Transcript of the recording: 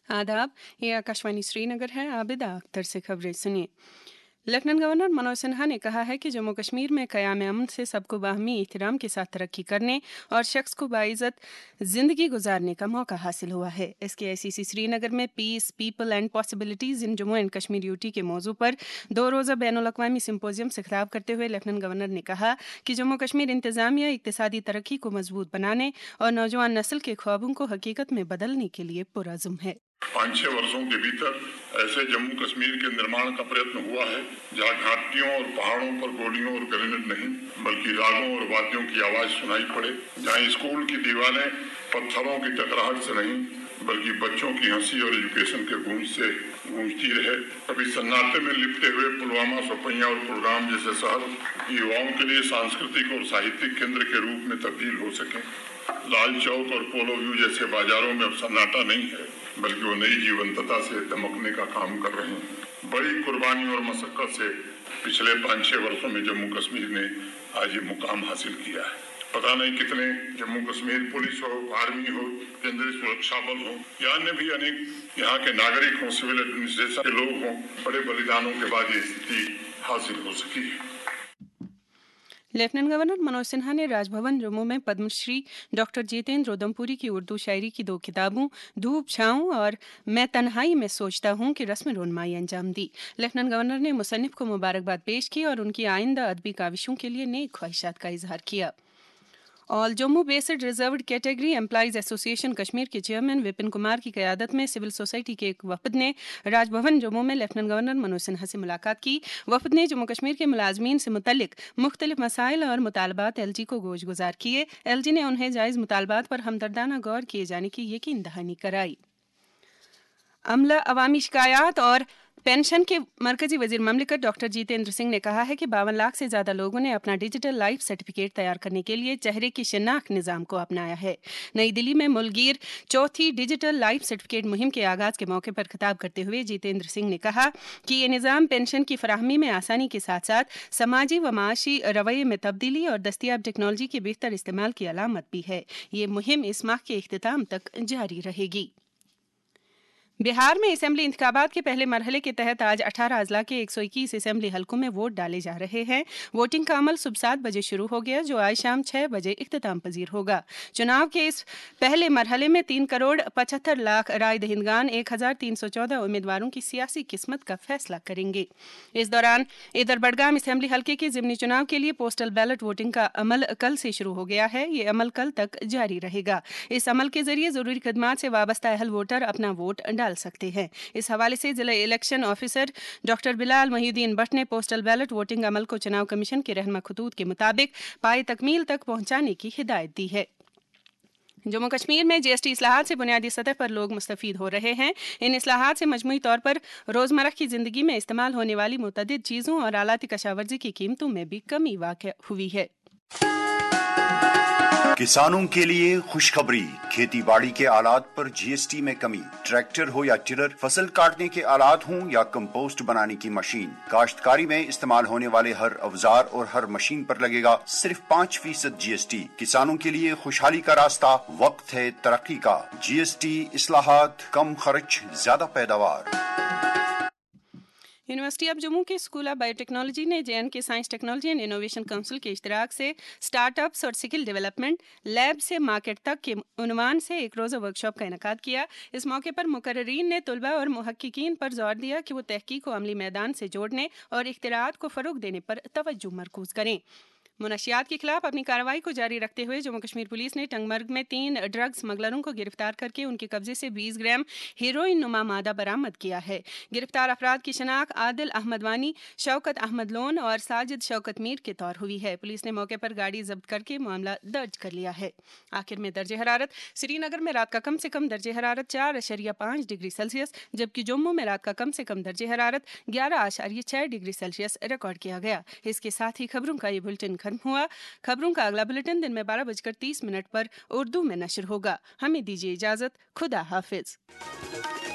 आदाब, ये आकाशवाणी श्रीनगर है। आबिदा अख्तर से खबरें सुनिए। लेफ्टिनेंट गवर्नर मनोज सिन्हा ने कहा है कि जम्मू कश्मीर में क़याम अमन से सबको बाहमी एहतराम के साथ तरक्की करने और शख्स को बाइज़्ज़त ज़िंदगी गुजारने का मौका हासिल हुआ है। SKICC श्रीनगर में peace, people and possibilities in Jammu and Kashmir UT के मौजू पर 2 रोज़ा बैनुल-अक़वामी सिम्पोजियम से खिताब करते हुए लेफ्टिनेंट गवर्नर ने कहा कि जम्मू कश्मीर इंतज़ामिया इक़्तिसादी तरक्की को मजबूत बनाने और नौजवान नस्ल के ख्वाबों को हकीकत में बदलने के लिए पुरअज़्म है। 5-6 वर्षों के भीतर ऐसे जम्मू कश्मीर के निर्माण का प्रयत्न हुआ है जहां घाटियों और पहाड़ों पर गोलियों और ग्रेनेड नहीं बल्कि रागों और वाद्यों की आवाज सुनाई पड़े, जहां स्कूल की दीवारें पत्थरों की टकराहट से नहीं बल्कि बच्चों की हंसी और एजुकेशन के गूंज से गूंजती रहे। कभी सन्नाटे में लिपटे हुए पुलवामा, सोपैया और कुलगाम जैसे शहर युवाओं के लिए सांस्कृतिक और साहित्यिक केंद्र के रूप में तब्दील हो सके। लाल चौक और पोलो व्यू जैसे बाजारों में अब सन्नाटा नहीं है बल्कि वो नई जीवंतता से दमकने का काम कर रहे हैं। बड़ी कुर्बानी और मशक्कत से पिछले 5-6 वर्षों में जम्मू कश्मीर ने आज ये मुकाम हासिल किया है। पता नहीं कितने जम्मू कश्मीर पुलिस हो, आर्मी हो, केंद्रीय सुरक्षा बल हो या अन्य भी अनेक यहाँ के नागरिक हो, सिविल एडमिनिस्ट्रेशन के लोग हों, बड़े बलिदानों के बाद ये स्थिति हासिल हो सकी है। लेफ्टिनेंट गवर्नर मनोज सिन्हा ने राजभवन जम्मू में पद्मश्री डॉक्टर जितेंद्र उधमपुरी की उर्दू शायरी की 2 किताबों धूप छाऊं और मैं तन्हाई में सोचता हूं की रस्म रोनमाई अंजाम दी। लेफ्टिनेंट गवर्नर ने मुसन्निफ को मुबारकबाद पेश की और उनकी आइंदा अदबी काविशों के लिए नेक ख्वाहिशात का इजहार किया। All Jammu based reserved category employees association Kashmir के चेयरमैन विपिन कुमार की क़यादत में सिविल सोसाइटी के एक वफद ने राजभवन जम्मू में लेफ्टिनेंट गवर्नर मनोज सिन्हा से मुलाकात की। वफद ने जम्मू कश्मीर के मुलाजमीन से मुतल्लिक मुख्तलिफ मसाइल और मुतालबात LG को गोश गुजार किए। LG ने उन्हें जायज़ मुतालबात पर हमदर्दाना गौर किए जाने की यकीन दहानी कराई। अमला, अवामी शिकायात और पेंशन के मरकजी वजीर ममलिकत डॉक्टर जितेंद्र सिंह ने कहा है कि 52 लाख से ज़्यादा लोगों ने अपना डिजिटल लाइफ सर्टिफिकेट तैयार करने के लिए चेहरे की शिनाख्त निज़ाम को अपनाया है। नई दिल्ली में मुलगीर चौथी डिजिटल लाइफ सर्टिफिकेट मुहिम के आगाज़ के मौके पर खिताब करते हुए जितेंद्र सिंह ने कहा कि ये निज़ाम पेंशन की फराहमी में आसानी के साथ साथ समाजी व माशी रवैये में तब्दीली और दस्तियाब टेक्नोलॉजी के बेहतर इस्तेमाल की अलामत भी है। ये मुहिम इस माह के इख्तिताम तक जारी रहेगी। बिहार में असेंबली इंतखाबात के पहले मरहले के तहत आज 18 अजला के 121 असेंबली हलकों में वोट डाले जा रहे हैं। वोटिंग का अमल सुबह 7 बजे शुरू हो गया जो आज शाम 6 बजे इख्तिताम पजीर होगा। चुनाव के इस पहले मरहले में 3 करोड़ 75 लाख राय दहिंदगान 1314 उम्मीदवारों की सियासी किस्मत का फैसला करेंगे। इस दौरान इधर बडगाम असेंबली हलके के ज़िमनी चुनाव के लिए पोस्टल बैलेट वोटिंग का अमल कल से शुरू हो गया है। ये अमल कल तक जारी रहेगा। इस अमल के जरिए ज़रूरी खदमात से वाबस्ता अहल वोटर अपना वोट डाल सकते हैं। इस हवाले से जिला election officer doctor Bilal Mohiuddin Bhat ने पोस्टल बैलेट वोटिंग अमल को चुनाव कमीशन के रहनमा खतूत के मुताबिक पाए तकमील तक पहुंचाने की हिदायत दी है। जम्मू कश्मीर में GST इस्लाहात से बुनियादी सतह पर लोग मुस्तफीद हो रहे हैं। इन इस्लाहात से मजमूई तौर पर रोज़मर्रा की ज़िंदगी में इस्तेमाल होने वाली मुतअद्दिद चीज़ों और आलात कशावर्जी की कीमतों में भी कमी वाक़ हुई है। किसानों के लिए खुशखबरी, खेती बाड़ी के आलात पर GST में कमी। ट्रैक्टर हो या टिलर, फसल काटने के आलात हों या कंपोस्ट बनाने की मशीन, काश्तकारी में इस्तेमाल होने वाले हर औजार और हर मशीन पर लगेगा सिर्फ 5% GST। किसानों के लिए खुशहाली का रास्ता, वक्त है तरक्की का। GST इस्लाहात, कम खर्च, ज्यादा पैदावार। यूनिवर्सिटी ऑफ जम्मू के स्कूल ऑफ बायोटेक्नोलॉजी ने JNK science technology and innovation council के इश्तराक से स्टार्टअप्स और स्किल डेवलपमेंट लैब से मार्केट तक के उन्वान से एक रोज़ा वर्कशॉप का इनेकाद किया। इस मौके पर मुकर्रीरीन ने तुलबा और मुहक्किकीन पर जोर दिया कि वो तहकीक को अमली मैदान से जोड़ने और इख्तिराआत को फ़रोग देने पर तवज्जो मरकूज़ करें। मुनशियात के खिलाफ अपनी कार्रवाई को जारी रखते हुए जम्मू कश्मीर पुलिस ने टंगमर्ग में 3 ड्रग स्मगलरों को गिरफ्तार करके उनके कब्जे से 20 ग्राम हीरोइन नुमा मादा बरामद किया है। गिरफ्तार अफराद की शनाख्त आदिल अहमद वानी, शौकत अहमद लोन और साजिद शौकत मीर के तौर हुई है। पुलिस ने मौके पर गाड़ी जब्त करके मामला दर्ज कर लिया है। आखिर में दर्जे हरारत, श्रीनगर में रात का कम से कम दर्जे हरारत 4.5 डिग्री सेल्सियस जबकि जम्मू में रात का कम से कम दर्जे हरारत 11.6 डिग्री सेल्सियस रिकॉर्ड किया गया। इसके साथ ही खबरों का ये बुलेटिन खत्म हुआ। खबरों का अगला बुलेटिन दिन में 12:30 पर उर्दू में नशर होगा। हमें दीजिए इजाजत। खुदा हाफिज।